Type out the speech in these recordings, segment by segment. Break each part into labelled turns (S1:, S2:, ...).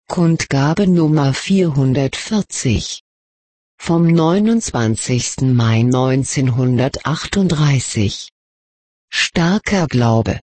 S1: Kundgabe Nummer 440 vom 29. Mai 1938. Starker Glaube.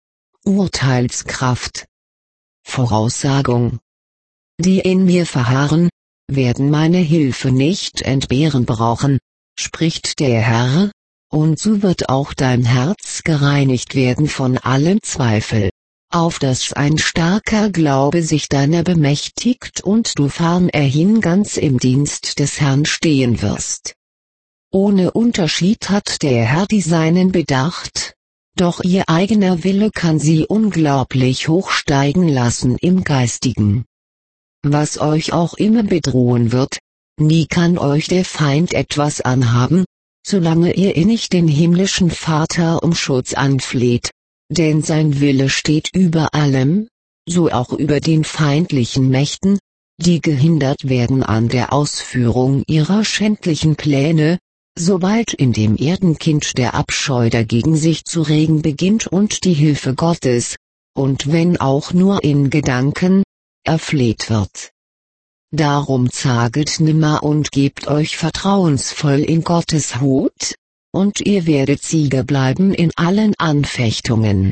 S1: Urteilskraft. Voraussagung. Die in mir verharren, werden meine Hilfe nicht entbehren brauchen, spricht der Herr, und so wird auch dein Herz gereinigt werden von allem Zweifel, auf dass ein starker Glaube sich deiner bemächtigt und du fernerhin ganz im Dienst des Herrn stehen wirst. Ohne Unterschied hat der Herr die Seinen bedacht, doch ihr eigener Wille kann sie unglaublich hochsteigen lassen im Geistigen. Was euch auch immer bedrohen wird, nie kann euch der Feind etwas anhaben, solange ihr innig den himmlischen Vater um Schutz anfleht, denn sein Wille steht über allem, so auch über den feindlichen Mächten, die gehindert werden an der Ausführung ihrer schändlichen Pläne, sobald in dem Erdenkind der Abscheu dagegen sich zu regen beginnt und die Hilfe Gottes, und wenn auch nur in Gedanken, erfleht wird. Darum zaget nimmer und gebt euch vertrauensvoll in Gottes Hut, und ihr werdet Sieger bleiben in allen Anfechtungen.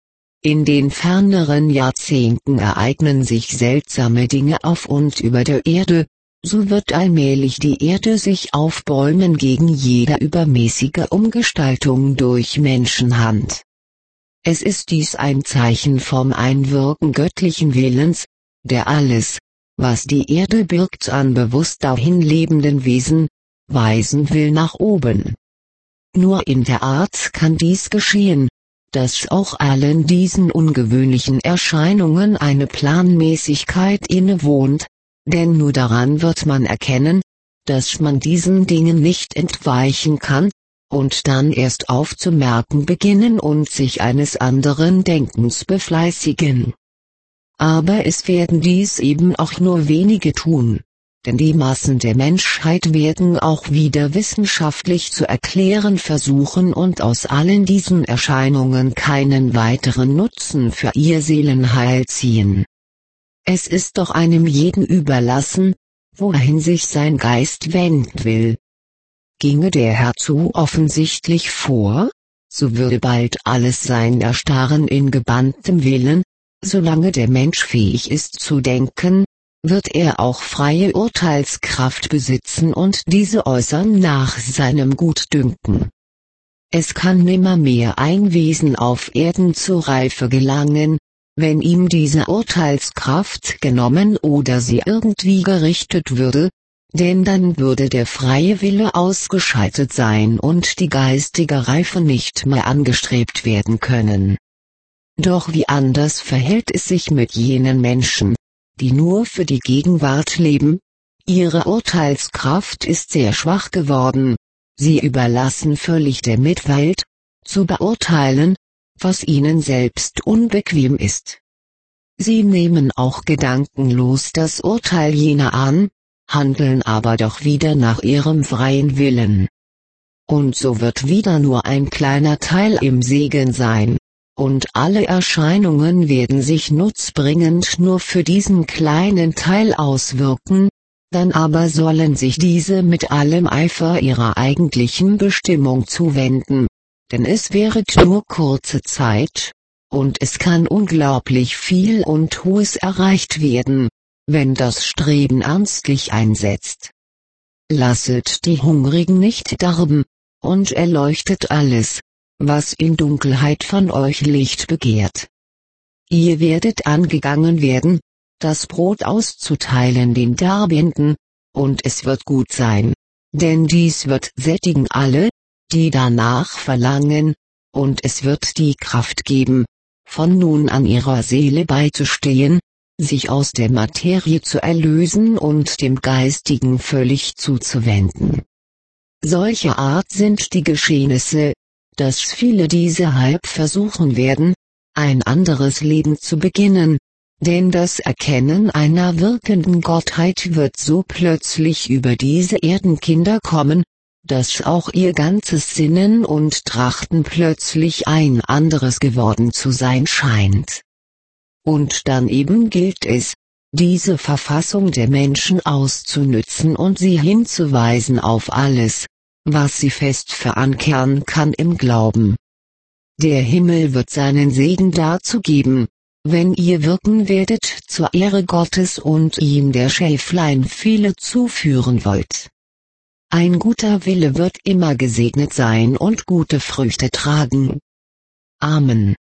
S1: In den ferneren Jahrzehnten ereignen sich seltsame Dinge auf und über der Erde, so wird allmählich die Erde sich aufbäumen gegen jede übermäßige Umgestaltung durch Menschenhand. Es ist dies ein Zeichen vom Einwirken göttlichen Willens, der alles, was die Erde birgt an bewusst dahin lebenden Wesen, weisen will nach oben. Nur in der Art kann dies geschehen, dass auch allen diesen ungewöhnlichen Erscheinungen eine Planmäßigkeit innewohnt, denn nur daran wird man erkennen, dass man diesen Dingen nicht entweichen kann, und dann erst aufzumerken beginnen und sich eines anderen Denkens befleißigen. Aber es werden dies eben auch nur wenige tun, denn die Massen der Menschheit werden auch wieder wissenschaftlich zu erklären versuchen und aus allen diesen Erscheinungen keinen weiteren Nutzen für ihr Seelenheil ziehen. Es ist doch einem jeden überlassen, wohin sich sein Geist wenden will. Ginge der Herr zu offensichtlich vor, so würde bald alles sein Erstarren in gebanntem Willen, solange der Mensch fähig ist zu denken, wird er auch freie Urteilskraft besitzen und diese äußern nach seinem Gutdünken. Es kann nimmermehr ein Wesen auf Erden zur Reife gelangen, wenn ihm diese Urteilskraft genommen oder sie irgendwie gerichtet würde, denn dann würde der freie Wille ausgeschaltet sein und die geistige Reife nicht mehr angestrebt werden können. Doch wie anders verhält es sich mit jenen Menschen, die nur für die Gegenwart leben? Ihre Urteilskraft ist sehr schwach geworden, sie überlassen völlig der Mitwelt, zu beurteilen, was ihnen selbst unbequem ist. Sie nehmen auch gedankenlos das Urteil jener an, handeln aber doch wieder nach ihrem freien Willen. Und so wird wieder nur ein kleiner Teil im Segen sein, und alle Erscheinungen werden sich nutzbringend nur für diesen kleinen Teil auswirken, dann aber sollen sich diese mit allem Eifer ihrer eigentlichen Bestimmung zuwenden, denn es währet nur kurze Zeit, und es kann unglaublich viel und Hohes erreicht werden, wenn das Streben ernstlich einsetzt. Lasset die Hungrigen nicht darben, und erleuchtet alles, was in Dunkelheit von euch Licht begehrt. Ihr werdet angegangen werden, das Brot auszuteilen den Darbenden, und es wird gut sein, denn dies wird sättigen alle, die danach verlangen, und es wird die Kraft geben, von nun an ihrer Seele beizustehen, sich aus der Materie zu erlösen und dem Geistigen völlig zuzuwenden. Solcher Art sind die Geschehnisse, dass viele diese halb versuchen werden, ein anderes Leben zu beginnen, denn das Erkennen einer wirkenden Gottheit wird so plötzlich über diese Erdenkinder kommen, dass auch ihr ganzes Sinnen und Trachten plötzlich ein anderes geworden zu sein scheint. Und dann eben gilt es, diese Verfassung der Menschen auszunützen und sie hinzuweisen auf alles, was sie fest verankern kann im Glauben. Der Himmel wird seinen Segen dazu geben, wenn ihr wirken werdet zur Ehre Gottes und ihm der Schäflein viele zuführen wollt. Ein guter Wille wird immer gesegnet sein und gute Früchte tragen. Amen.